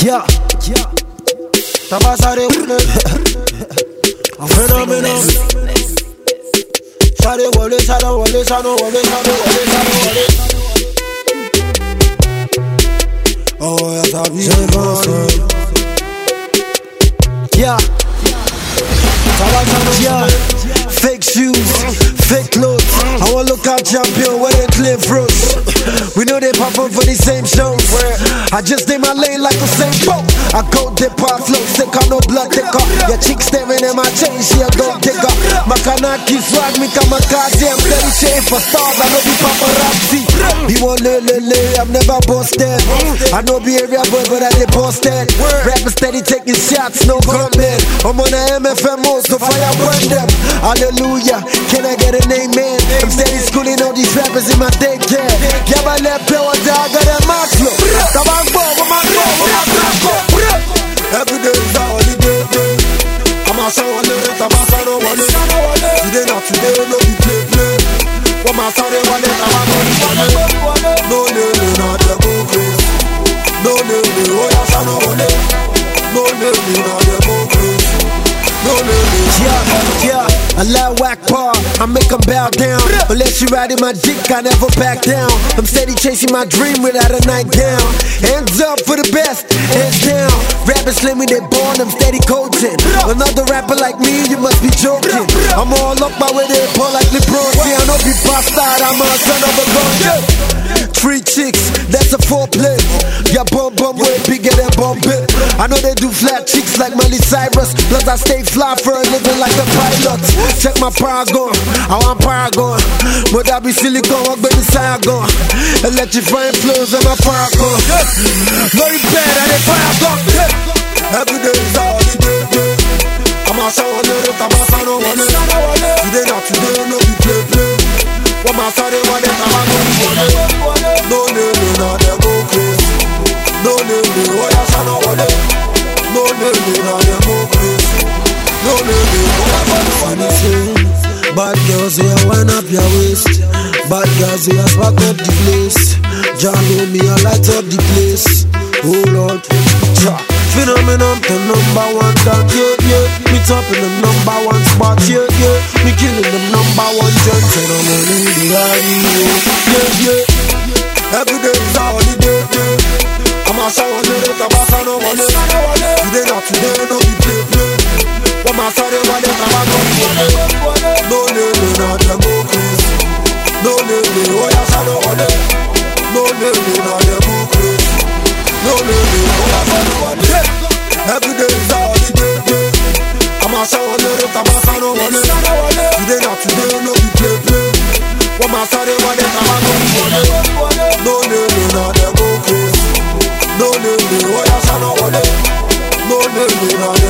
Yeah. Tabasare wole. A phenomenon. Sare wole, sare wole, sare wole, sare wole, sare wole. Oh, yeah, ça vient. Yeah. Yeah. Fake shoes, fake clothes. I wanna look out champion where they clear fruits. We know they pop up for the same shows. I just name my lane like the same boat. I go dip off flow, sick on no blood thicker. Your chick staring in my chain, she a dog digger. Makanaki swag me come a goddamn bloody chain for stars. I know be paparazzi. Be one lele, I'm never busted. I know be area boy, but I did busted. Rapper steady taking shots, no gunman. I'm on the MFMO, so fire burn them. Hallelujah, can I get an amen? I'm steady schooling all these rappers in my daycare. Yeah, I let power dog got a mask look. Every day is a holiday. I'm a show on it, I'm a shadow on it. Today not today, no be play. What my sorry one it, I'm a money. No, not the go crazy. No, oh yeah, shadow on it. No, not the go crazy. No, yeah, I love whack par, I make them bow down. Unless you riding my dick, I never back down. I'm steady chasing my dream without a nightgown. Hands up for the best, hands down. Rappers let me, they born, I'm steady coaching. Another rapper like me, you must be joking. I'm all up my way, they pull like LeBron. See, I know be bastard, I'm a son of a gun. 3 chicks, that's a 4-play. Yeah, bum way bigger than Bombay. I know they do flat chicks like Miley Cyrus. Plus I stay fly for a living like a pilot. Check my paragon, I want paragon. But I be silicone, walk baby Saigon. Electrifying flows in my paragon. Very bad at it, paragon. Every day is a holiday. I'm a show on it, I'm a shadow on it. Today not today, no be play. What my sorry one it, I'm a money. No, not the go crazy. No, oh yeah, shadow on it. No, not the go crazy. No, funny. Bad girls, they wind up your waist. Bad girls, they spark up the place. John know me, I light up the place. Oh Lord, phenomenon, the #1 dog, yeah. Me top in the #1 spot, yeah. Me killing the #1 joint, and I'm on the rally, yeah. Every day is a holiday. I'm a show on it, I'm a shadow on it. Today not today, no be play. What my sorry one it, I'm a money. No, not the go crazy. No, oh yeah, shadow on it. No, not the go crazy. No, oh yeah, shadow on it. Every day is a holiday. I'm a show on it, I'm a shadow on it. Today not today, no be play. What my sorry one it, I'm a money. No, not the go crazy. No, oh yeah, shadow on it. No, not